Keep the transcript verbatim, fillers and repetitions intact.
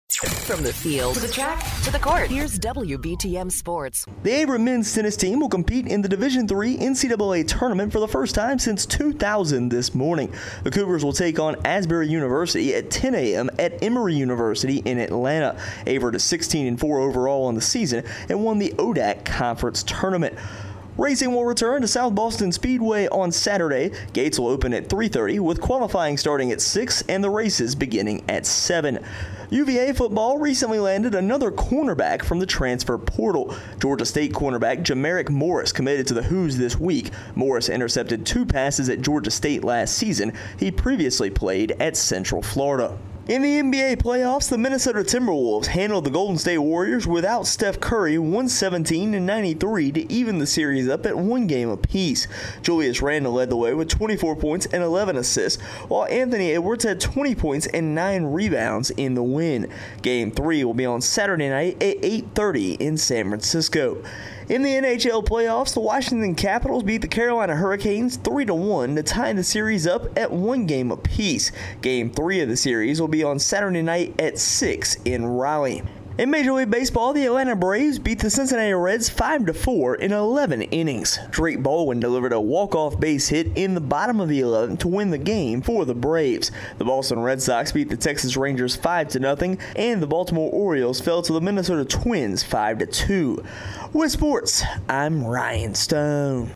From the field to the track to the court, here's W B T M Sports. The Abram men's tennis team will compete in the Division three N C double A tournament for the first time since two thousand this morning. The Cougars will take on Asbury University at ten a.m. at Emory University in Atlanta. Averett is sixteen and four overall on the season and won the O D A C Conference Tournament. Racing will return to South Boston Speedway on Saturday. Gates will open at three thirty with qualifying starting at six and the races beginning at seven. U V A football recently landed another cornerback from the transfer portal. Georgia State cornerback Jamarick Morris committed to the Hoos this week. Morris intercepted two passes at Georgia State last season. He previously played at Central Florida. In the N B A playoffs, the Minnesota Timberwolves handled the Golden State Warriors without Steph Curry one seventeen to ninety-three to even the series up at one game apiece. Julius Randle led the way with twenty-four points and eleven assists, while Anthony Edwards had twenty points and nine rebounds in the win. Game three will be on Saturday night at eight thirty in San Francisco. In the N H L playoffs, the Washington Capitals beat the Carolina Hurricanes three to one to tie the series up at one game apiece. Game three of the series will be on Saturday night at six in Raleigh. In Major League Baseball, the Atlanta Braves beat the Cincinnati Reds five to four in eleven innings. Drake Baldwin delivered a walk-off base hit in the bottom of the eleventh to win the game for the Braves. The Boston Red Sox beat the Texas Rangers five to nothing, and the Baltimore Orioles fell to the Minnesota Twins five to two. With sports, I'm Ryan Stone.